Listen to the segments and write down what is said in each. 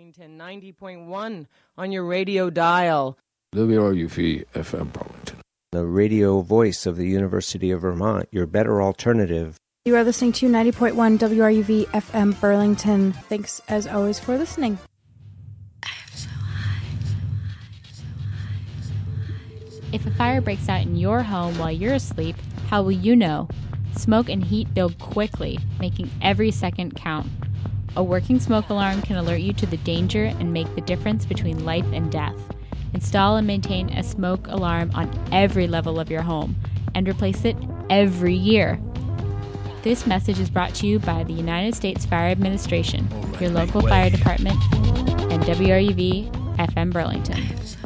Burlington, 90.1 on your radio dial. WRUV FM Burlington. The radio voice of the University of Vermont, your better alternative. You are listening to 90.1 WRUV FM Burlington. Thanks, as always, for listening. If a fire breaks out in your home while you're asleep, how will you know? Smoke and heat build quickly, making every second count. A working smoke alarm can alert you to the danger and make the difference between life and death. Install and maintain a smoke alarm on every level of your home and replace it every year. This message is brought to you by the United States Fire Administration, your local fire department, and WRUV FM Burlington.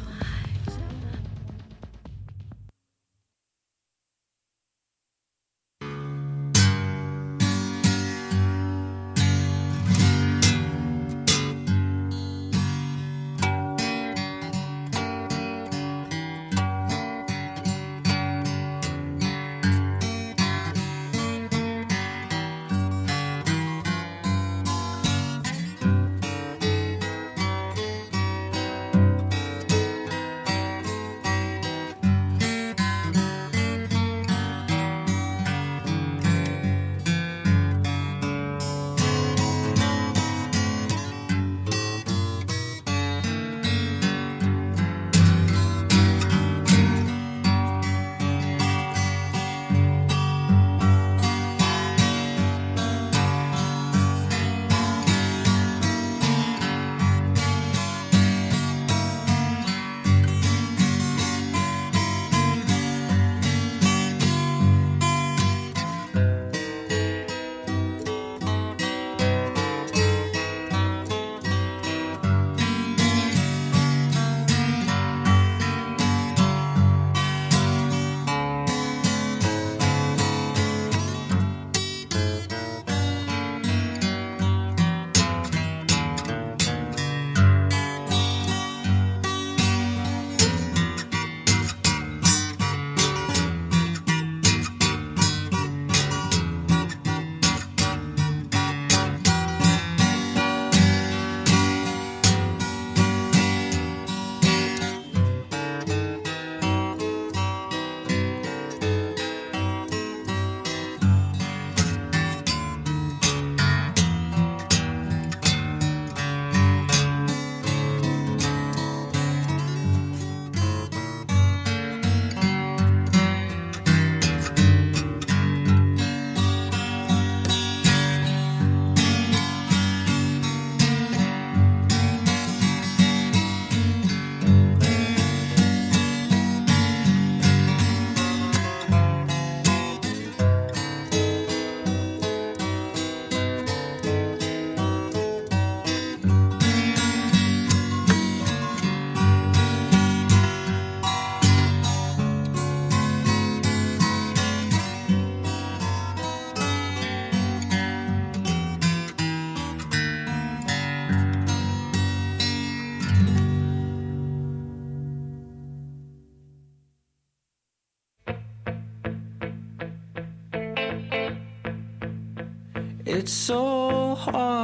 It's so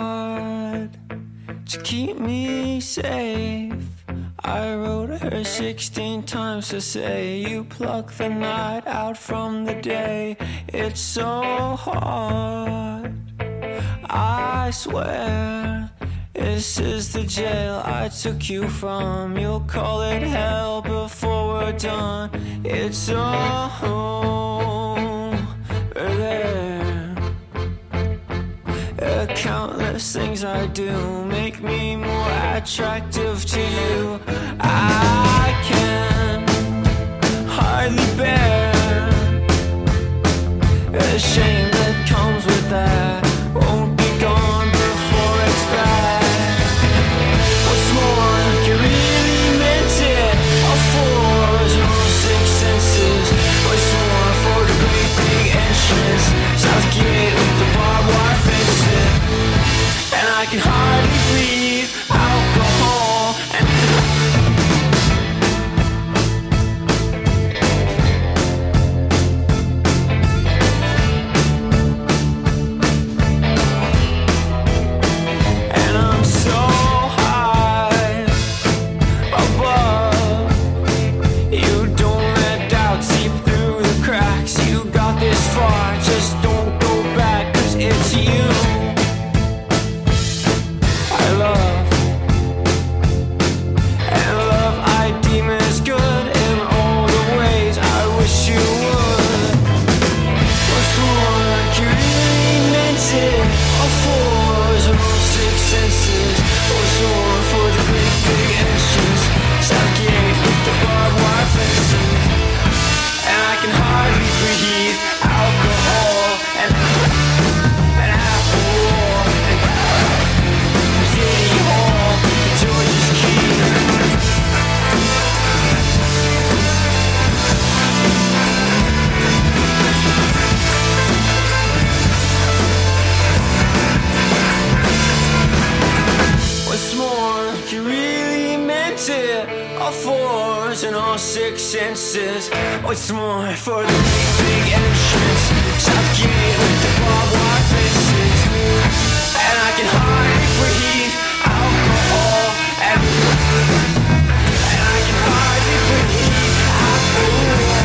hard to keep me safe. I wrote her 16 times to say you pluck the night out from the day. It's so hard, I swear. This is the jail I took you from. You'll call it hell before we're done. It's all there. Countless things I do make me more attractive to you. I can hardly bear the shame that comes with that. Won't be gone before it's back. What's more, you really meant it. All four is your 6 senses. What's more for the great big entrance? South Gate with the barbed wire fencing. And I can hardly breathe alcohol and I'm so high. all six senses. What's more for the big entrance? Suffocate with the barbed wire fences. And I can hardly breathe. Alcohol and I can hardly breathe. Alcohol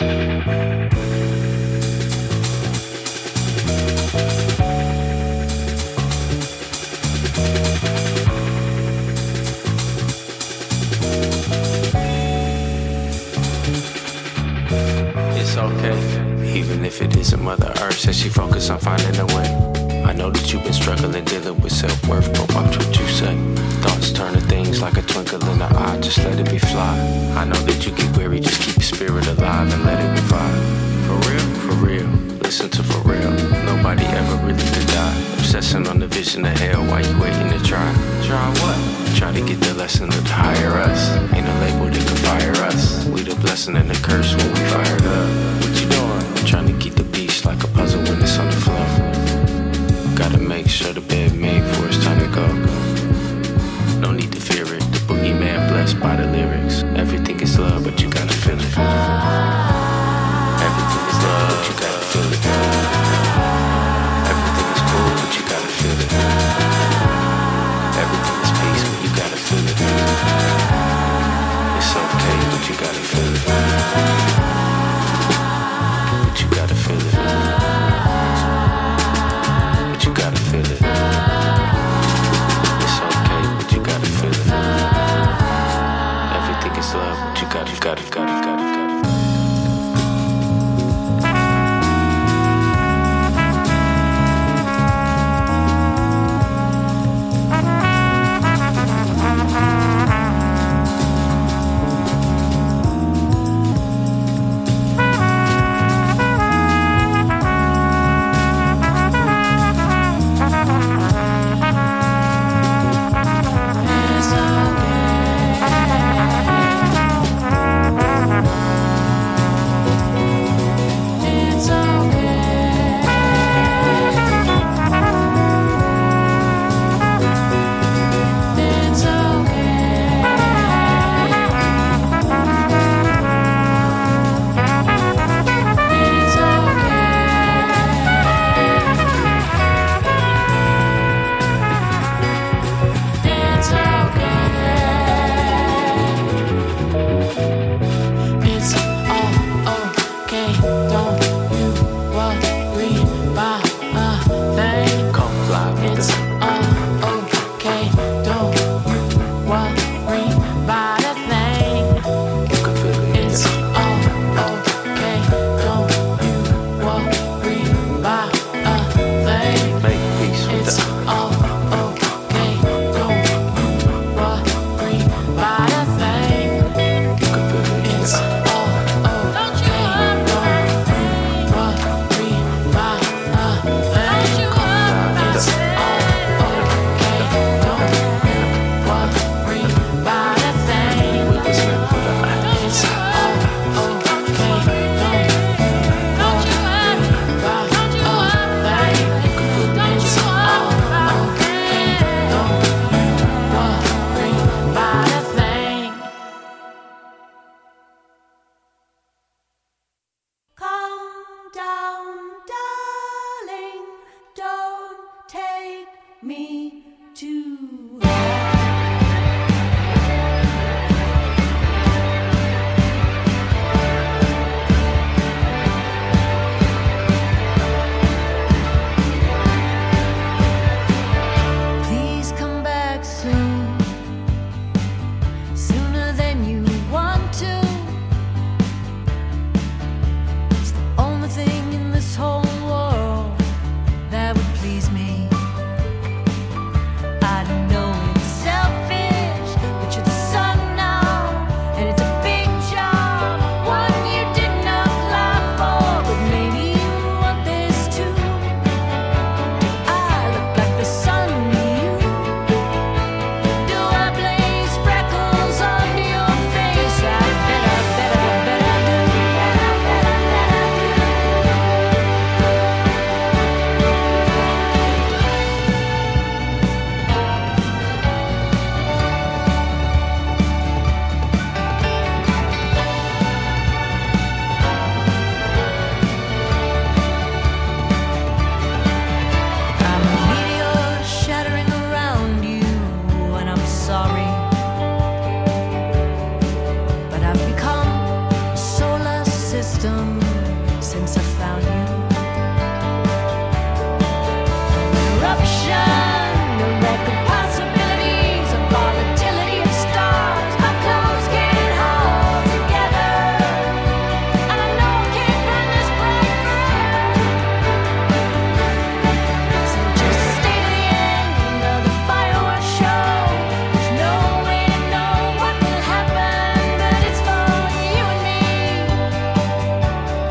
It's okay, even if it isn't. Mother Earth says she focused on finding a way. I know that you've been struggling, dealing with self-worth, but watch what you say. Thoughts turn to things like a twinkle in the eye, just let it be fly. I know that you get weary, just keep your spirit alive and let it revive. For real, listen to for real. Nobody ever really could die. Obsessing on the vision of hell while you waiting to try. Try what? Try to get the lesson to hire us. Ain't a label that can fire us. We the blessing and the curse when we fired up. What you doing? Trying to keep the beast like a puzzle when it's on the floor. Gotta make sure the bed made for it's time to go. No need to fear it. The boogeyman blessed by the lyrics. Everything is love, but you gotta feel it. Everything is love, but you gotta feel it. Everything is cool, but you gotta feel it. Everything is peace, but you gotta feel it. It's okay, but you gotta feel it. But you gotta feel it. But you gotta feel it. It's okay, but you gotta feel it. Everything is love, but you gotta. system since I found you. Eruption, a wreck of possibilities, a volatility of stars. My clothes can't hold together, and I know I can't burn this bright forever. So just stay to the end of the fireworks show. There's no way to know what will happen, but it's for you and me.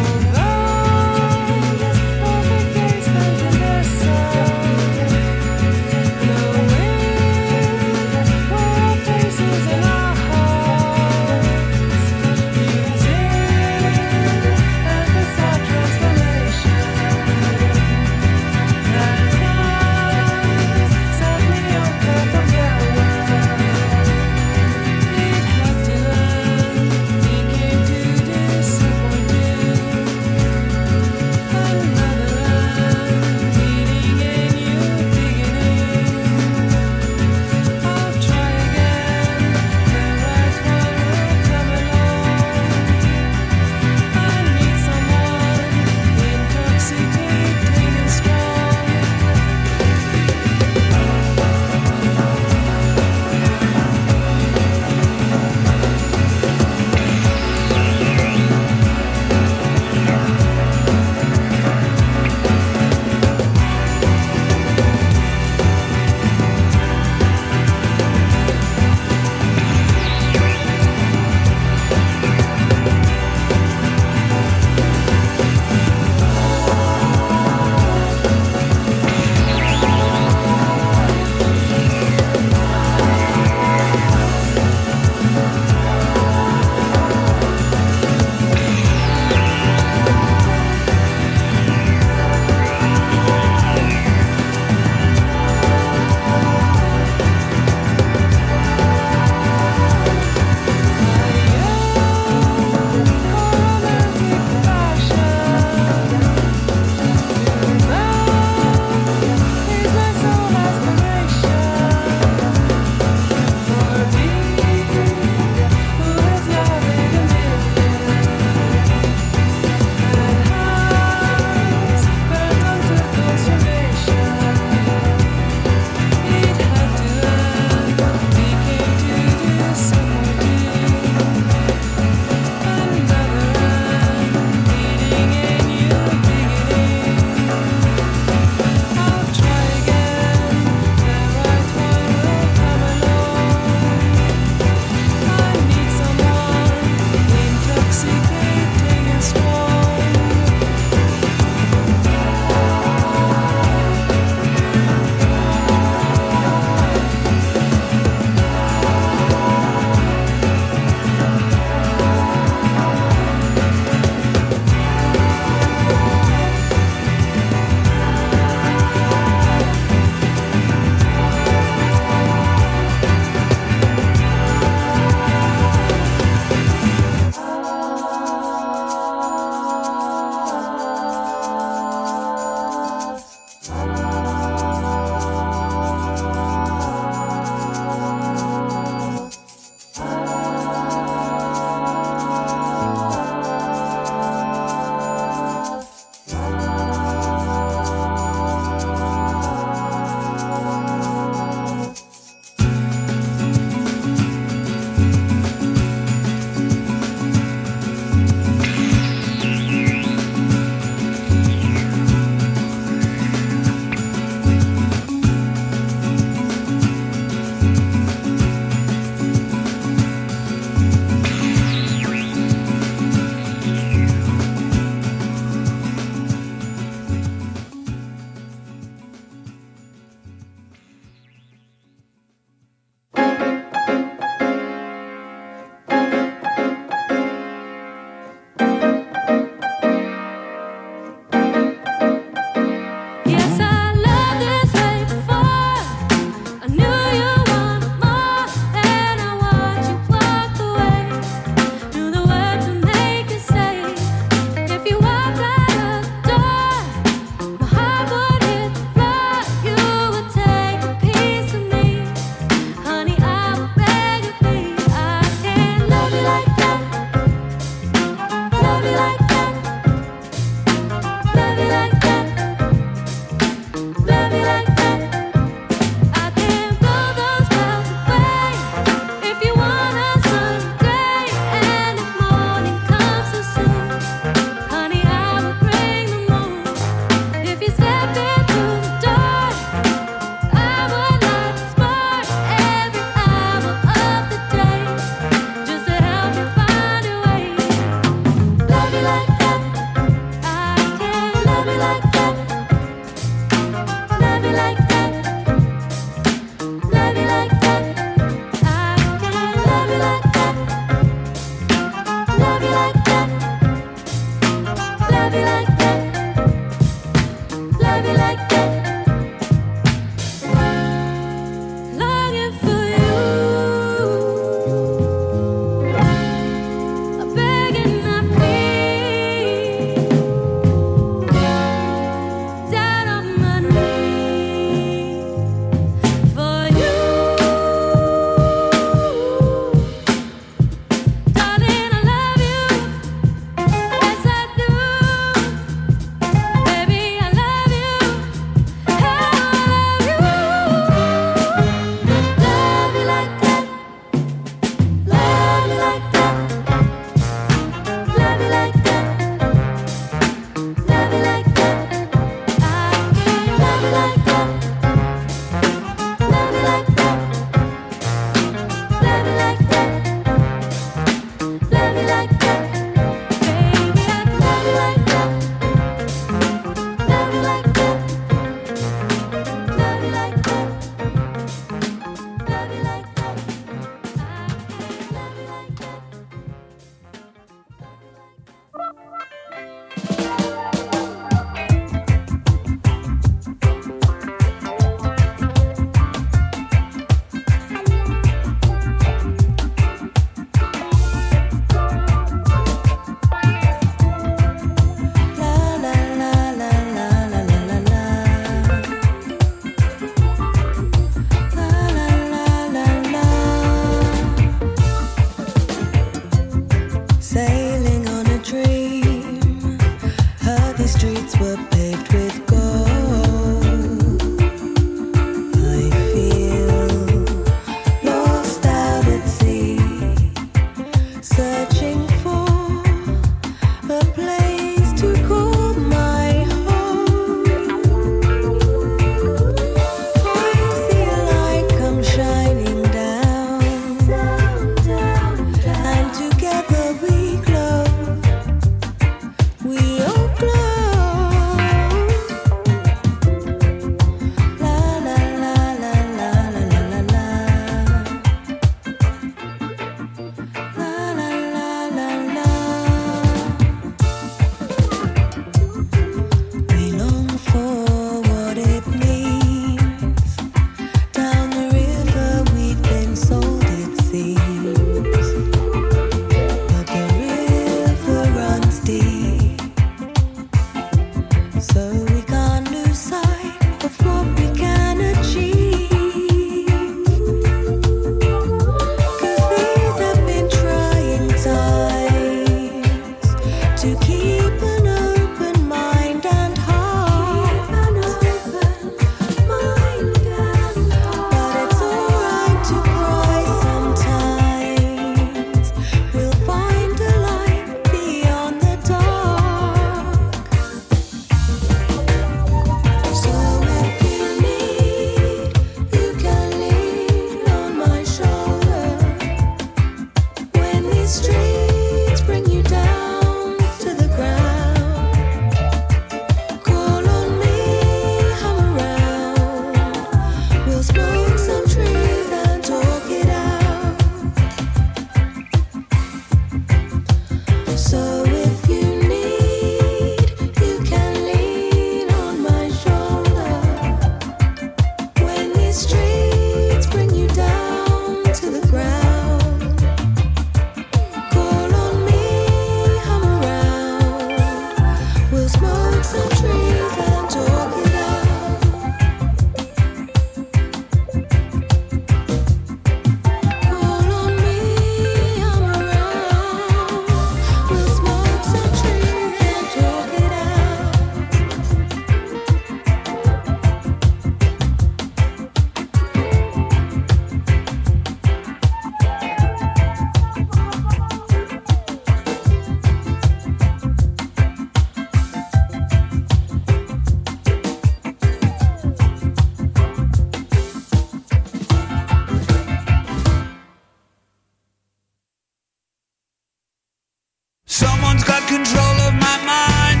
Someone's got control of my mind.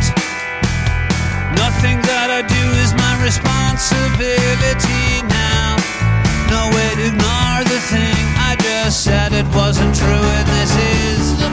Nothing that I do is my responsibility now. No way to ignore the thing I just said. It wasn't true, and this is the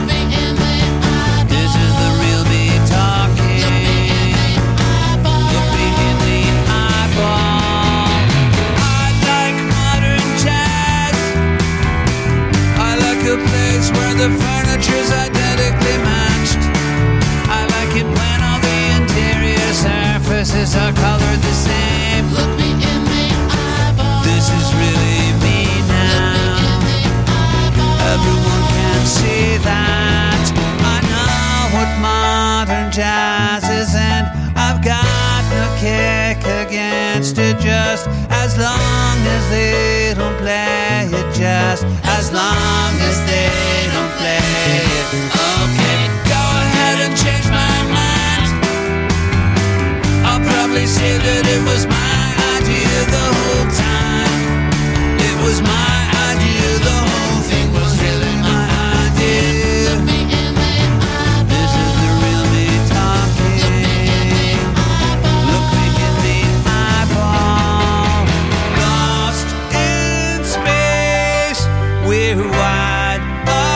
real me talking. Look me in the eyeball. I like modern jazz. I like a place where the furniture's identically matched. I like it when all the interior surfaces are colored the same. Look me in the eyeball. This is really me now. Everyone can see that. I know what modern jazz is, and I've got no kick against it, just as long as they don't play it, just as long as they don't play it. Okay, go ahead and change my mind. I'll probably say that it was my idea the whole time. It was my idea, the whole thing was really my idea. Look me in the eyeball. This is the real me talking. Look me in the eyeball. Lost in space, we're wide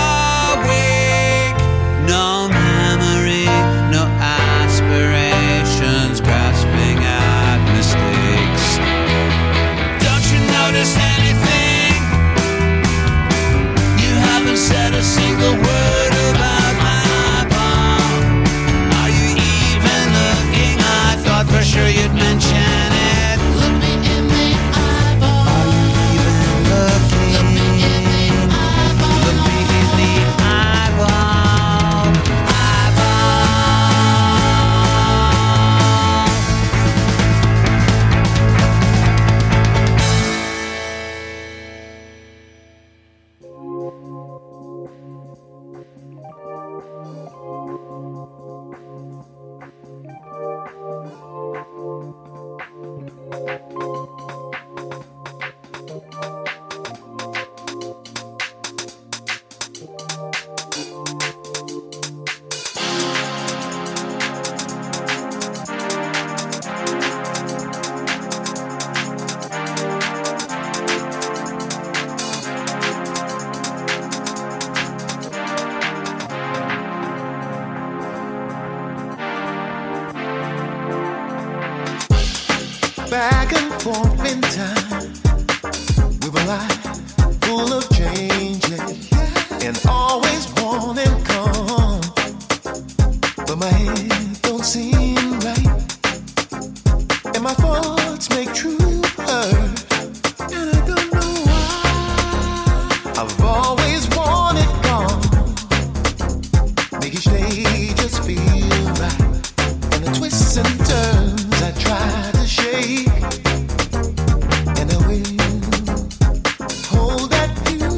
back and forth in time. We were life full of changes and always wanting calm. But my head don't seem right, and my thoughts make true hurt, and I don't know why. I've always wanted calm, make each day just feel right, and the twists and turns I try to shake, and I will hold that view.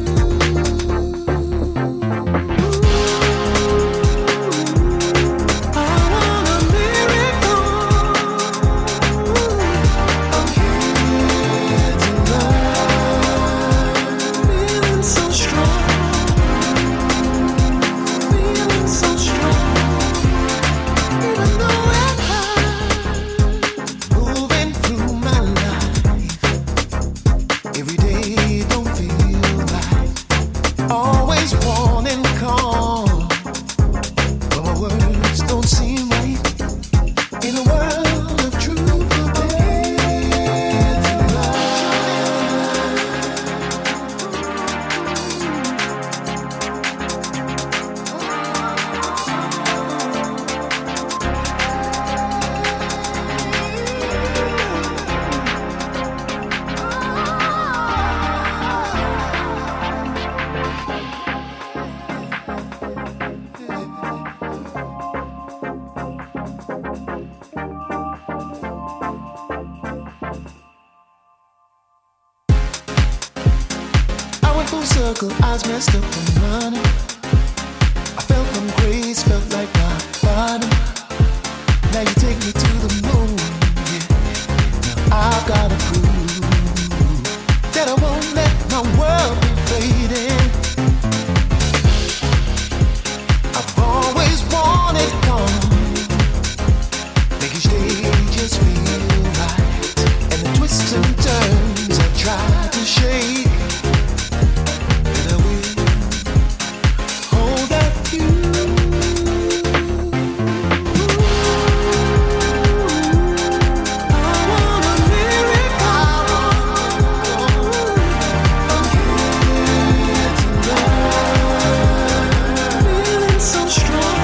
I want a miracle. I'm here tonight, feeling so strong, feeling so strong, even though I'm high, moving through my life. Every day don't feel right, always wanting calm, but my words don't seem right. In a world of truth, I'm here I went full circle, eyes messed up and running. I fell from grace, felt like my bottom. Now you take me to the moon, yeah. Now I've gotta prove that I won't let my world be fading. I've always wanted calm, make each day just feel right, and the twists and turns I try to shake, and I will hold that view. I want a miracle. I'm here tonight, feeling so strong,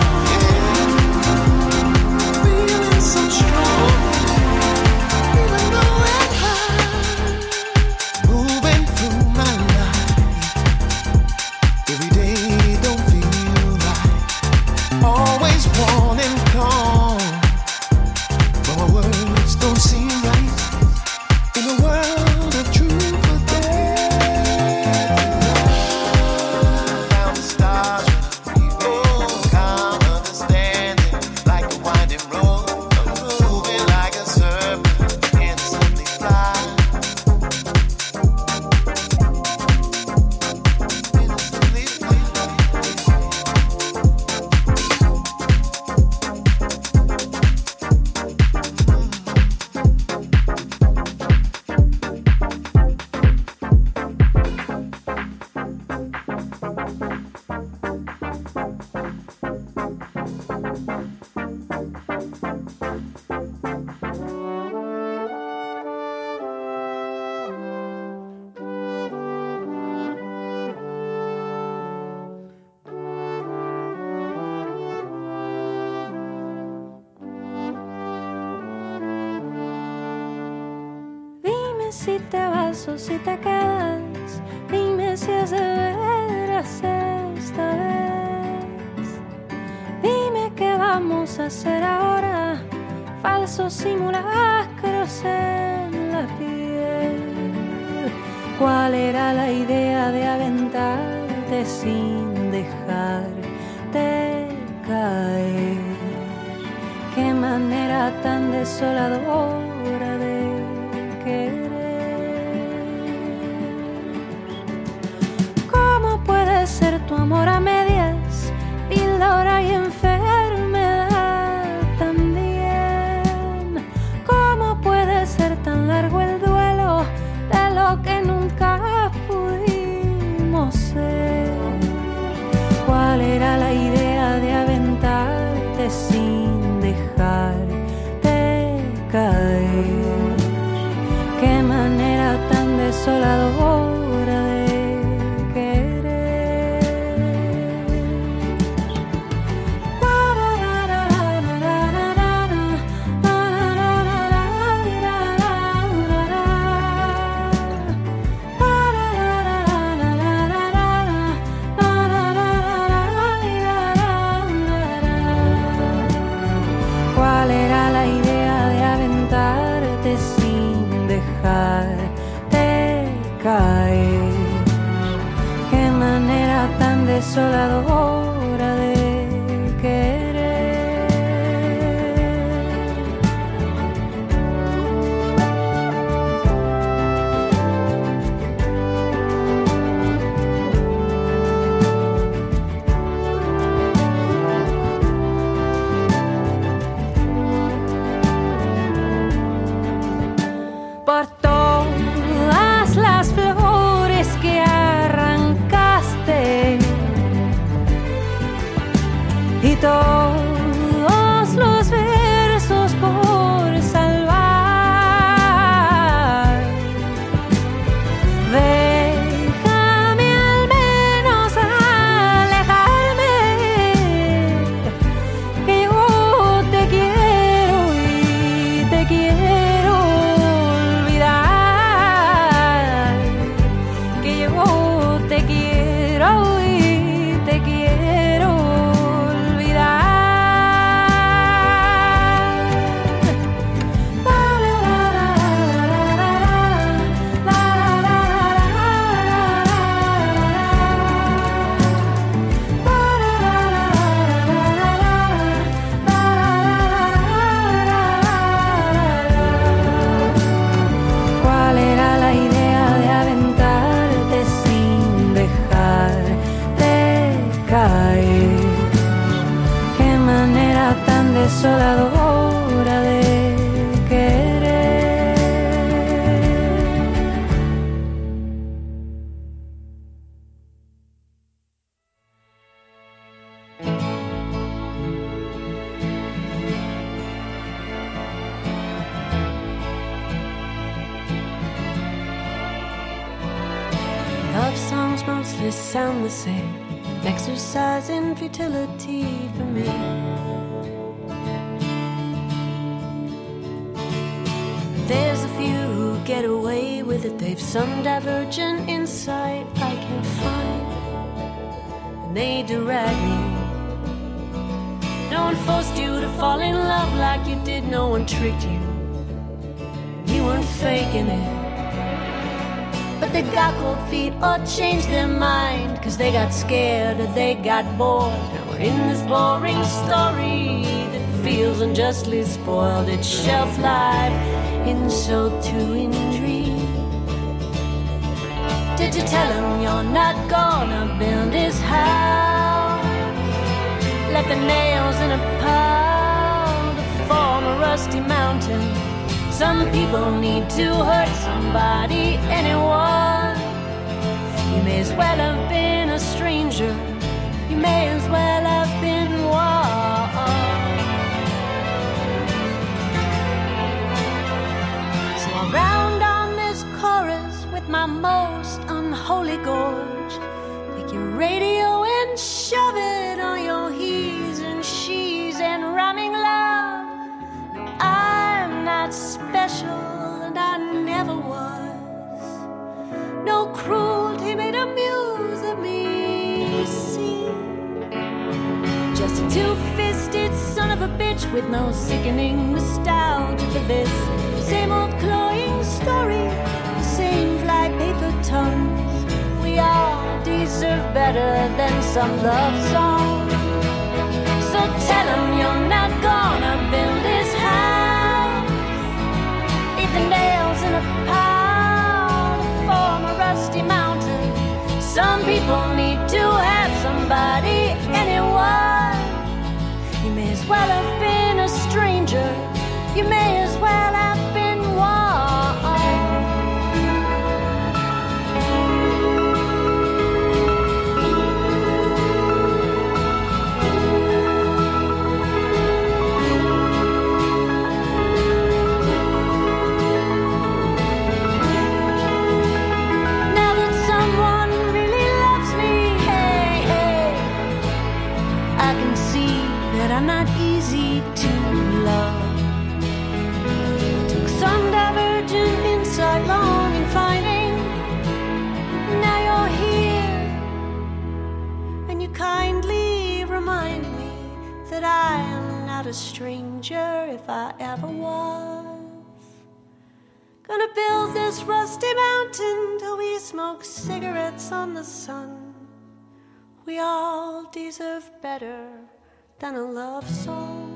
feeling so strong, even though I'm high, moving through my life. Every day don't feel right, always wanting calm, but my words don't seem right. In a world of truth, for found the stars, calm understanding, like a winding road, moving like a serpent, instantly fly. Innocently fly. Dime si te vas o si te quedas. Dime si es de veras esta vez. Dime qué vamos a hacer ahora. Falsos simulacros en la piel. ¿Cuál era la idea de aventarte sin dejarte caer? Qué manera tan desoladora de querer. ¿Cómo puede ser tu amor a medias? Píldora y enfermedad también. ¿Cómo puede ser tan largo el duelo de lo que nunca pudimos ser? ¿Cuál era la idea de aventarte sin dejarte caer? desoladora de querer. ¿Cuál era la idea de aventarte sin dejarte caer? Qué manera tan desoladora de querer. Por todas las flores que arrancaste y todos los versos por salvar, déjame al menos alejarme, que yo te quiero y te quiero olvidar, que yo te quiero y te quiero olvidar. ¿Cuál era la idea de aventarte sin dejarte caer? Qué manera tan desoladora de querer. Love songs mostly sound the same. Exercise in futility for me. There's a few who get away with it. They've some divergent insight I can find, and they direct me. No one forced you to fall in love like you did. No one tricked you. You weren't faking it. But they got cold feet or changed their mind, 'cause they got scared or they got bored. Now we're in this boring story that feels unjustly spoiled. Its shelf life in so too in dream. Did you tell him you're not gonna build his house? Left the nails in a pile to form a rusty mountain. Some people need to hurt somebody, anyone. You may as well have been a stranger. You may as well have been one. So I'll round on this chorus with my most unholy gorge. Take your radio and shove it on your he's and she's and running love. No, I'm not special and I never was. No cruelty made a muse of me, see. Just a two-fisted son of a bitch with no sickening nostalgia for this same old cloying story, the same fly-paper tongues. We all deserve better than some love song. So tell him you're not gonna build his house. Leave the nails in a pile to form a rusty mountain. Some people need to have somebody, anyone. You may as well have been a stranger. You may as well have been one. stranger if I ever was. Gonna build this rusty mountain till we smoke cigarettes on the sun. We all deserve better than a love song.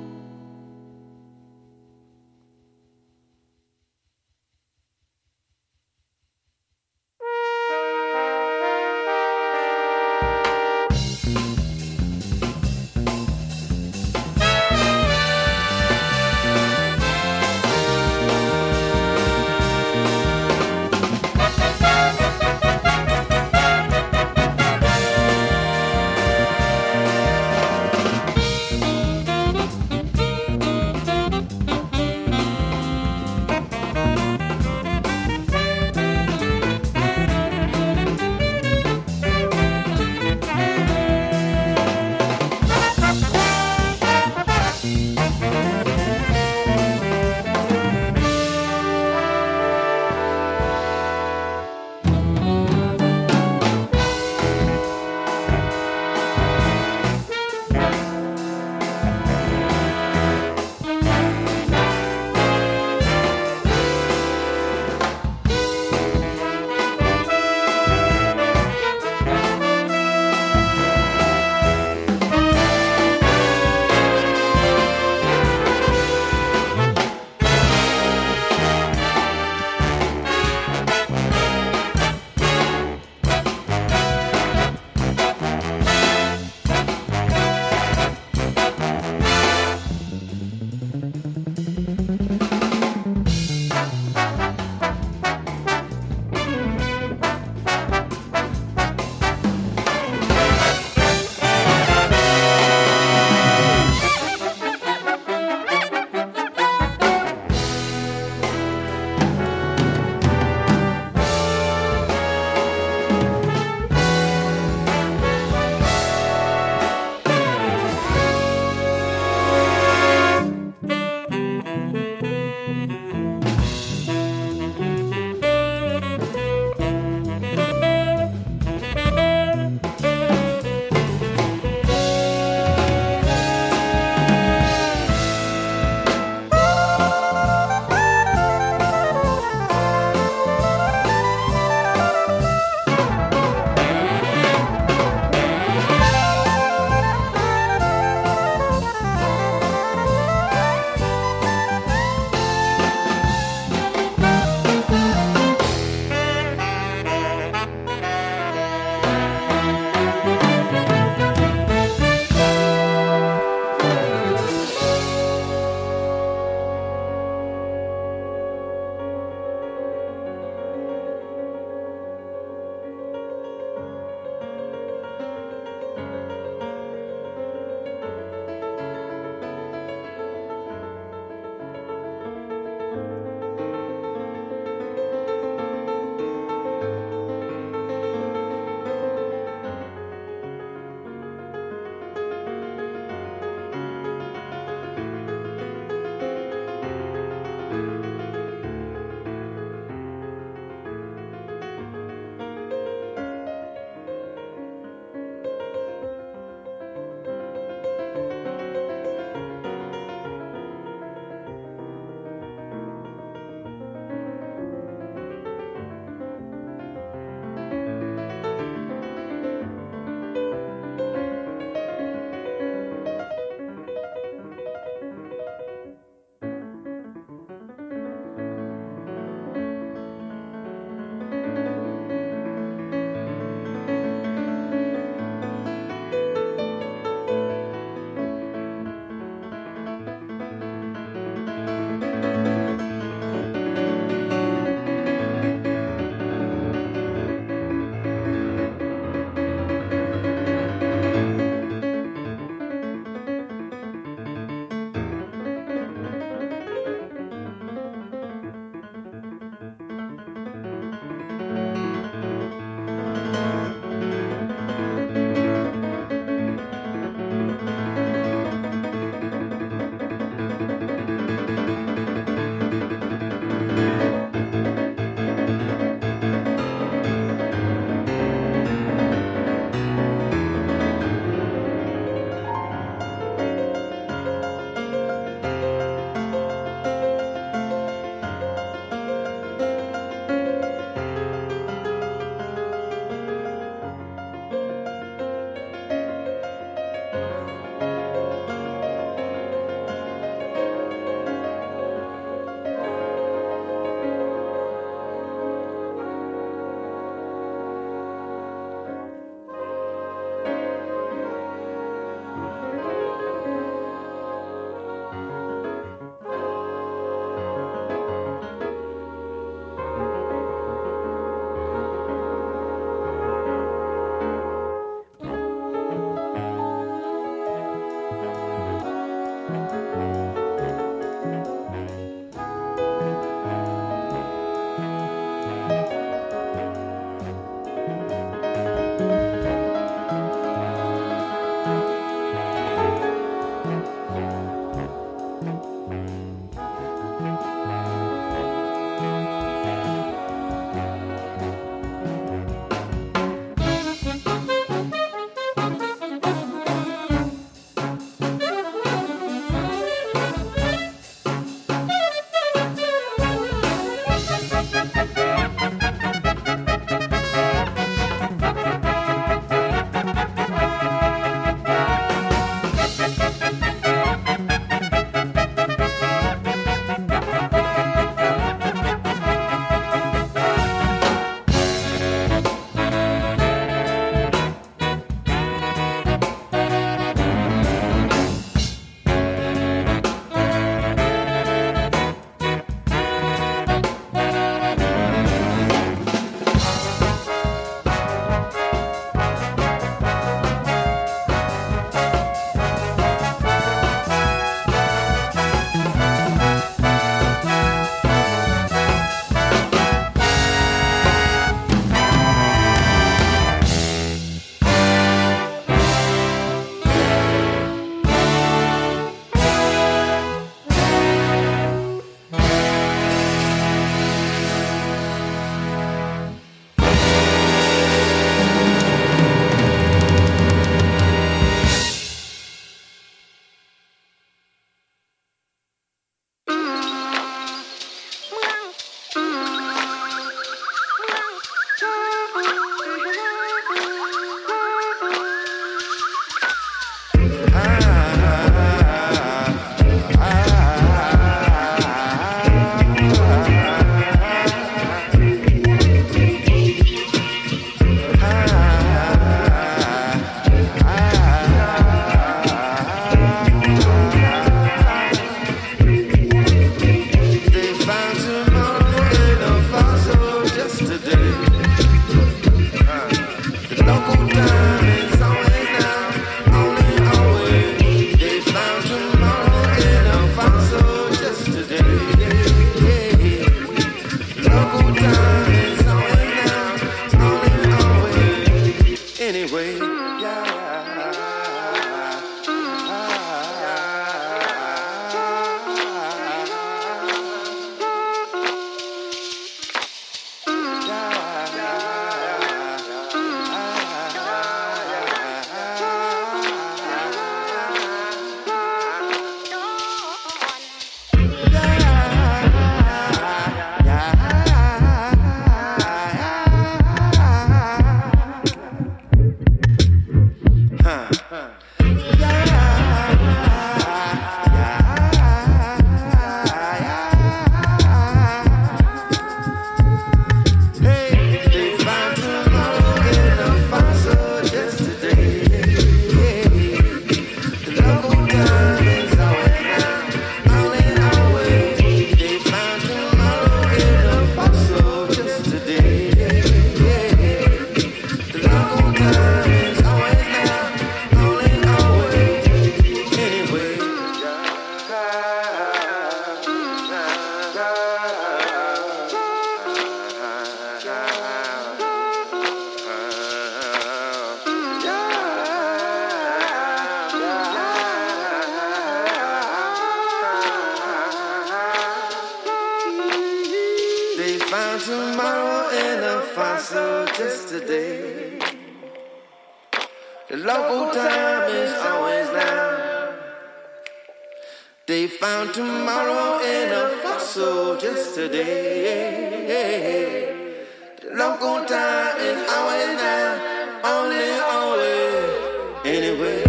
found tomorrow in a fossil just today. The local time is always now. They found tomorrow in a fossil just today. The local time is always now. Only, always, anyway.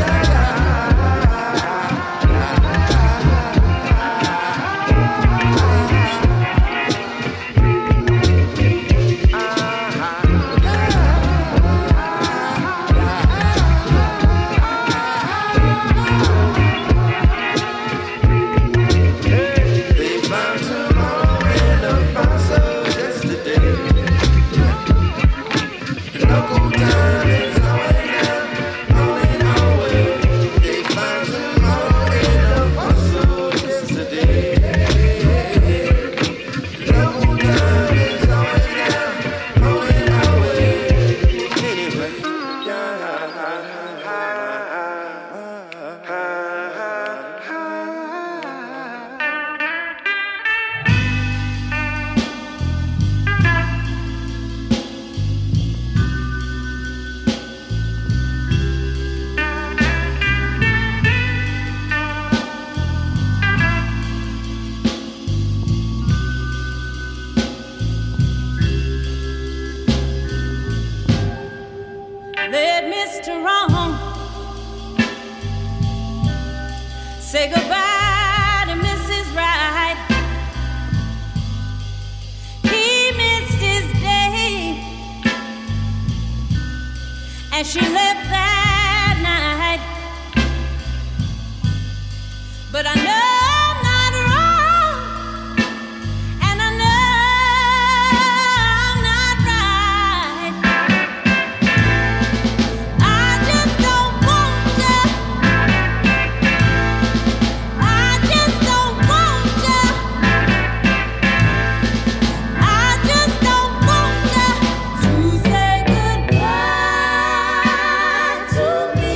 Let Mr. Wrong say goodbye to Mrs. Right. He missed his day, and she left that night. But I know I'm not wrong, and I know I'm not right. I just don't want you. I just don't want you. I just don't want you to say goodbye to me.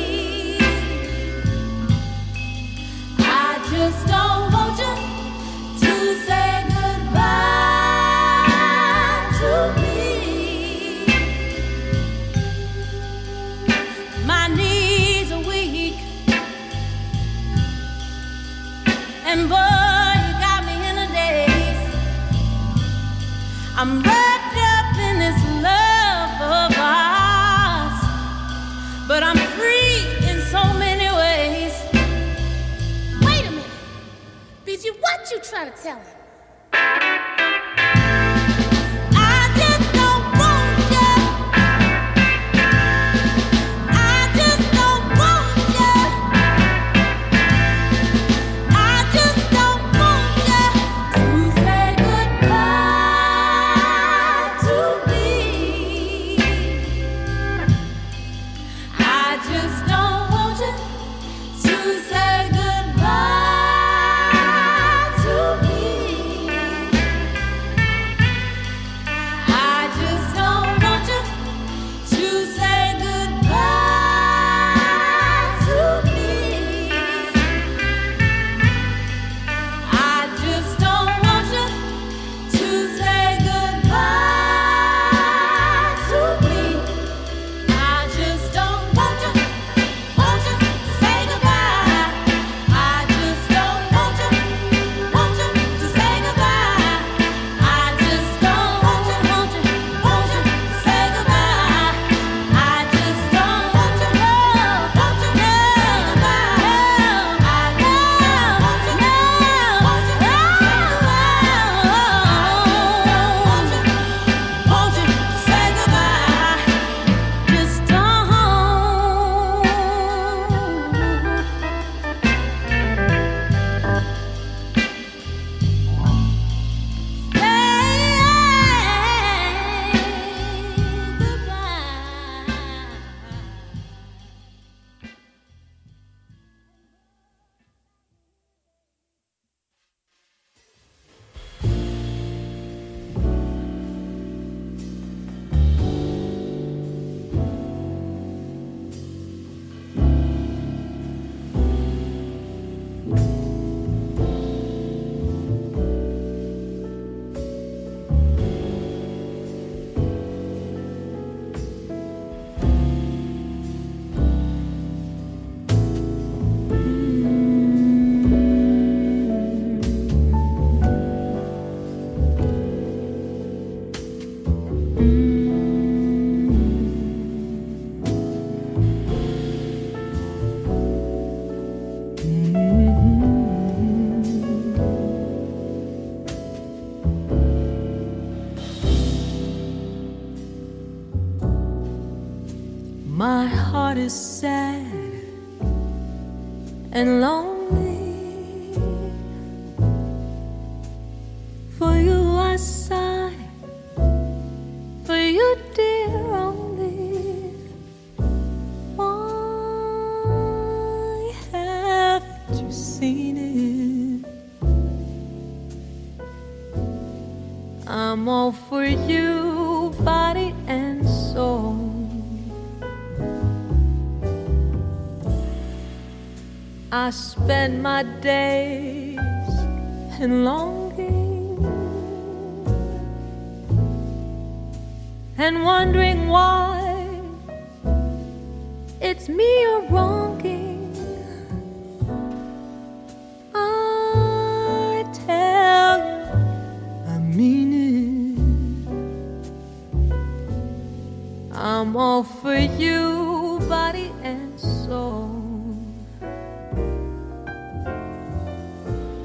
I just don't want you to say goodbye to me. My knees are weak, and boy, you got me in a daze. I'm wrapped up in this love of ours, but I'm free in so many ways. Wait a minute. BG, what you trying to tell him? I just don't want you. I just don't want you. I just don't want you to say goodbye to me. I just don't want you to say goodbye to me. heart is sad and lonely. For you I sigh, for you dear only. Why haven't you seen it? I'm all for you, body and soul. I spend my days in longing and wondering why it's me you're wrong.